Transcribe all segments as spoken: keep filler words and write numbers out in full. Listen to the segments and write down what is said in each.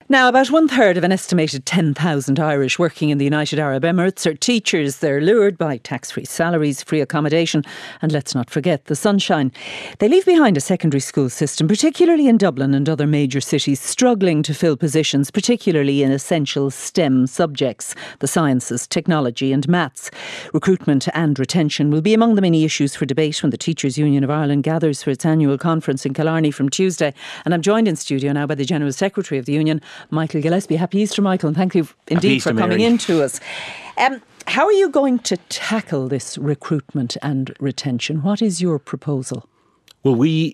Now, about one third of an estimated ten thousand Irish working in the United Arab Emirates are teachers. They're lured by tax-free salaries, free accommodation, and let's not forget the sunshine. They leave behind a secondary school system, particularly in Dublin and other major cities, struggling to fill positions, particularly in essential STEM subjects, the sciences, technology and maths. Recruitment and retention will be among the many issues for debate when the Teachers' Union of Ireland gathers for its annual conference in Killarney from Tuesday. And I'm joined in studio now by the General Secretary of the Union, Michael Gillespie. Happy Easter, Michael, and thank you indeed Easter, for coming Mary. in to us. Um, how are you going to tackle this recruitment and retention? What is your proposal? Well, we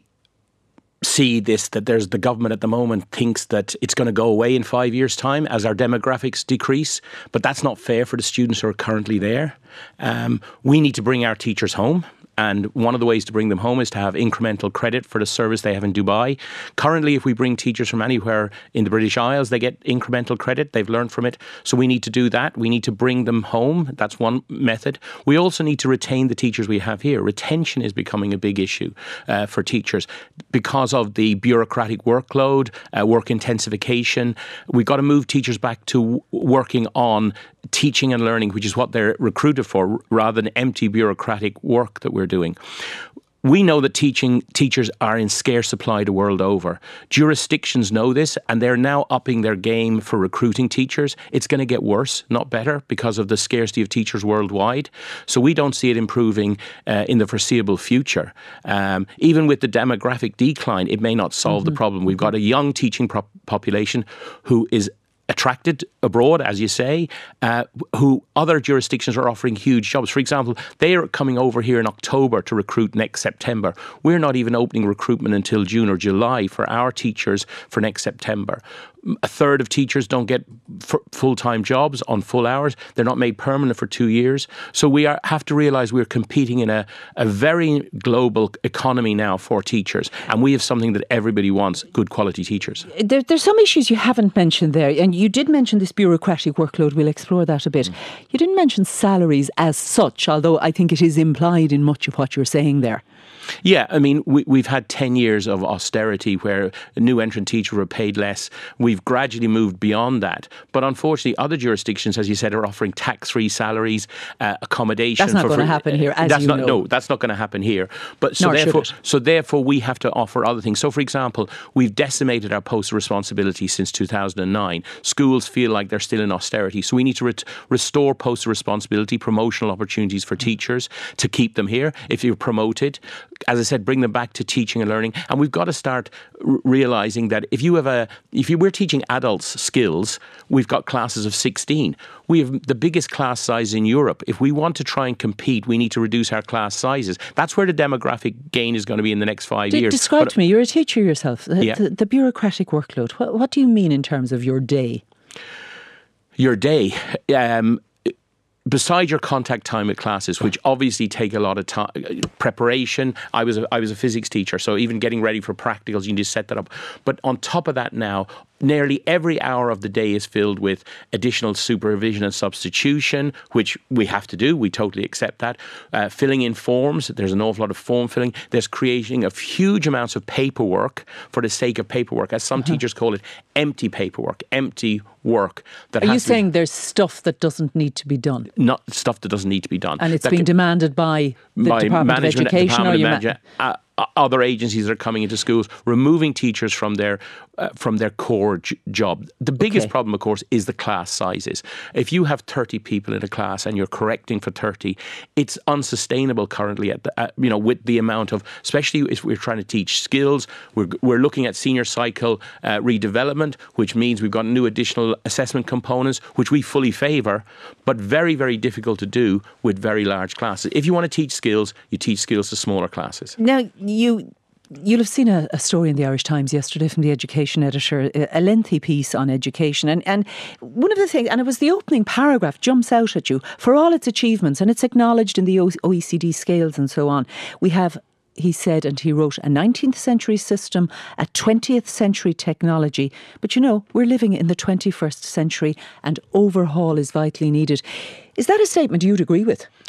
see this, that there's the government at the moment thinks that it's going to go away in five years' time as our demographics decrease, but that's not fair for the students who are currently there. Um, we need to bring our teachers home. And one of the ways to bring them home is to have incremental credit for the service they have in Dubai. Currently, if we bring teachers from anywhere in the British Isles, they get incremental credit. They've learned from it. So we need to do that. We need to bring them home. That's one method. We also need to retain the teachers we have here. Retention is becoming a big issue uh, for teachers because of the bureaucratic workload, uh, work intensification. We've got to move teachers back to w- working on teaching and learning, which is what they're recruited for, rather than empty bureaucratic work that we're doing. We know that teaching teachers are in scarce supply the world over. Jurisdictions know this, and they're now upping their game for recruiting teachers. It's going to get worse, not better, because of the scarcity of teachers worldwide. So we don't see it improving uh, in the foreseeable future. Um, even with the demographic decline, it may not solve mm-hmm. the problem. We've got a young teaching pro- population who is attracted abroad, as you say, uh, who other jurisdictions are offering huge jobs. For example, they are coming over here in October to recruit next September. We're not even opening recruitment until June or July for our teachers for next September. A third of teachers don't get f- full-time jobs on full hours. They're not made permanent for two years. So we are, have to realise we're competing in a, a very global economy now for teachers. And we have something that everybody wants, good quality teachers. There, there's some issues you haven't mentioned there. And you did mention this bureaucratic workload. We'll explore that a bit. Mm. You didn't mention salaries as such, although I think it is implied in much of what you're saying there. Yeah, I mean, we, we've had ten years of austerity where a new entrant teachers were paid less. We've gradually moved beyond that. But unfortunately, other jurisdictions, as you said, are offering tax-free salaries, uh, accommodation. That's not for, going to happen here, as that's you not, know. No, that's not going to happen here. But so Nor therefore, should it. so therefore, we have to offer other things. So, for example, we've decimated our post of responsibility since two thousand nine. Schools feel like they're still in austerity. So we need to re- restore post of responsibility, promotional opportunities for teachers to keep them here. If you're promoted, as I said, bring them back to teaching and learning. And we've got to start r- realising that if you have a, if you, we're teaching adults skills, we've got classes of sixteen. We have the biggest class size in Europe. If we want to try and compete, we need to reduce our class sizes. That's where the demographic gain is going to be in the next five D- years. Describe but, to me, you're a teacher yourself, the, yeah. the, the bureaucratic workload. What, what do you mean in terms of your day? Your day. Um, Beside your contact time with classes, which obviously take a lot of time, preparation. I was a, I was a physics teacher, so even getting ready for practicals, you need to set that up. But on top of that now, nearly every hour of the day is filled with additional supervision and substitution, which we have to do. We totally accept that. Uh, filling in forms. There's an awful lot of form filling. There's creating of huge amounts of paperwork for the sake of paperwork, as some uh-huh. teachers call it, empty paperwork, empty work. That Are has you to saying be, there's stuff that doesn't need to be done? Not stuff that doesn't need to be done. And it's that being can, demanded by the by Department of Education Department or your manager, uh, other agencies that are coming into schools, removing teachers from their uh, from their core j- job. The biggest okay. problem, of course, is the class sizes. If you have thirty people in a class and you're correcting for thirty, it's unsustainable currently. At the, uh, you know, with the amount of, especially if we're trying to teach skills, we're we're looking at senior cycle uh, redevelopment, which means we've got new additional assessment components, which we fully favour, but very very difficult to do with very large classes. If you want to teach skills, you teach skills to smaller classes. Now, you, you'll have seen a, a story in the Irish Times yesterday from the education editor, a, a lengthy piece on education. And, and one of the things, and it was the opening paragraph, jumps out at you. For all its achievements, and it's acknowledged in the O E C D scales and so on, we have, he said, and he wrote, a nineteenth century system, a twentieth century technology. But you know, we're living in the twenty-first century and overhaul is vitally needed. Is that a statement you'd agree with?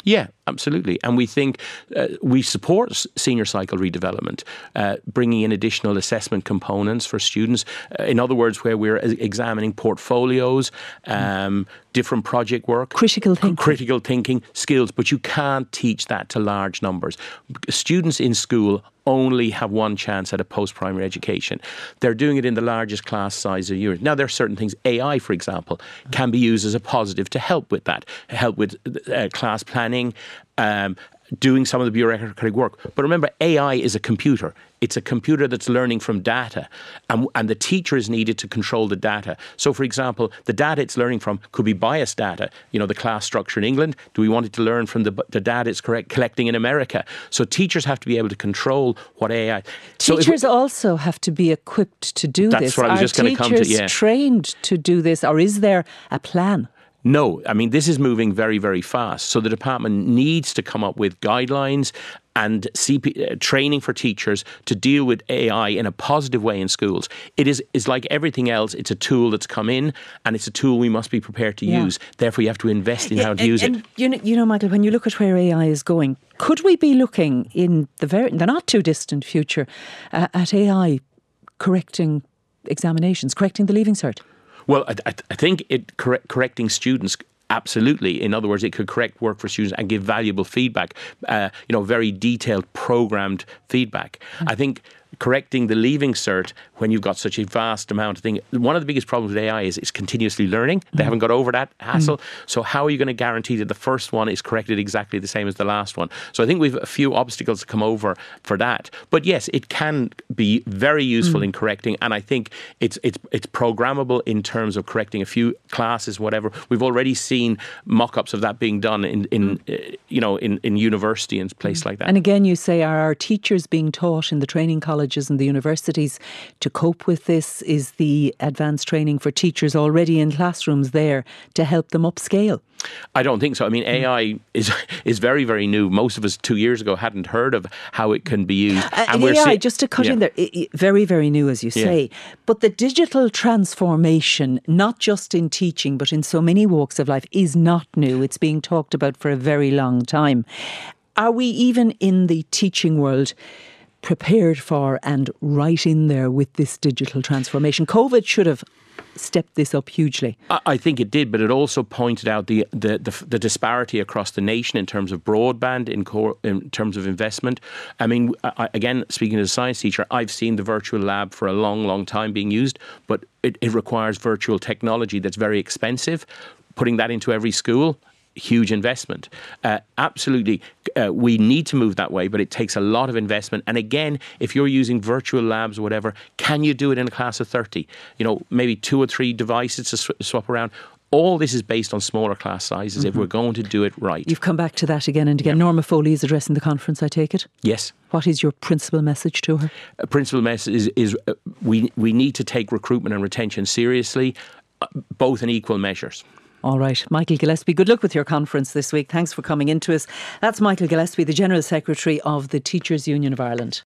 Yeah, absolutely. And we think uh, we support s- senior cycle redevelopment, uh, bringing in additional assessment components for students. Uh, in other words, where we're e- examining portfolios, um, different project work. Critical thinking. Critical thinking skills, but you can't teach that to large numbers. Students in school only have one chance at a post-primary education. They're doing it in the largest class size of years. Now, there are certain things, A I, for example, can be used as a positive to help with that, help with uh, class planning, um, doing some of the bureaucratic work. But remember, A I is a computer. It's a computer that's learning from data, and, and the teacher is needed to control the data. So, for example, the data it's learning from could be biased data. You know, the class structure in England. Do we want it to learn from the, the data it's correct, collecting in America? So teachers have to be able to control what A I... Teachers so we, also have to be equipped to do that's this. That's what I was Are just going to come to, yeah. teachers trained to do this, or is there a plan? No, I mean, this is moving very, very fast. So the department needs to come up with guidelines and C P, uh, training for teachers to deal with A I in a positive way in schools. It is is like everything else. It's a tool that's come in, and it's a tool we must be prepared to yeah. use. Therefore, you have to invest in yeah, how to and, use and it. You know, you know, Michael, when you look at where A I is going, could we be looking in the very, the not too distant future uh, at A I correcting examinations, correcting the Leaving Cert? Well, I, I, I think it correct, correcting students. Absolutely. In other words, it could correct work for students and give valuable feedback, uh, you know, very detailed, programmed feedback. Mm. I think correcting the Leaving Cert when you've got such a vast amount of things. One of the biggest problems with A I is it's continuously learning. They mm. haven't got over that hassle. Mm. So how are you going to guarantee that the first one is corrected exactly the same as the last one? So I think we've a few obstacles to come over for that. But yes, it can be very useful mm. in correcting, and I think it's it's it's programmable in terms of correcting a few classes, whatever. We've already seen mock-ups of that being done in, in mm. uh, you know, in, in university and places mm. like that. And again, you say, are our teachers being taught in the training colleges and the universities to cope with this? Is the advanced training for teachers already in classrooms there to help them upscale? I don't think so. I mean, A I is is very, very new. Most of us two years ago hadn't heard of how it can be used. Uh, and we're A I, see- just to cut yeah. in there, it, it, very, very new, as you say. Yeah. But the digital transformation, not just in teaching, but in so many walks of life, is not new. It's being talked about for a very long time. Are we even in the teaching world prepared for and right in there with this digital transformation? COVID should have stepped this up hugely. I think it did, but it also pointed out the the, the, the disparity across the nation in terms of broadband, in, core, in terms of investment. I mean, I, again, speaking as a science teacher, I've seen the virtual lab for a long, long time being used, but it, it requires virtual technology that's very expensive. Putting that into every school, huge investment. Uh, absolutely, uh, we need to move that way, but it takes a lot of investment. And again, if you're using virtual labs or whatever, can you do it in a class of thirty? You know, maybe two or three devices to sw- swap around. All this is based on smaller class sizes mm-hmm. if we're going to do it right. You've come back to that again and again. Yep. Norma Foley is addressing the conference, I take it? Yes. What is your principal message to her? A principal message is, is uh, we, we need to take recruitment and retention seriously, uh, both in equal measures. All right. Michael Gillespie, good luck with your conference this week. Thanks for coming into us. That's Michael Gillespie, the General Secretary of the Teachers' Union of Ireland.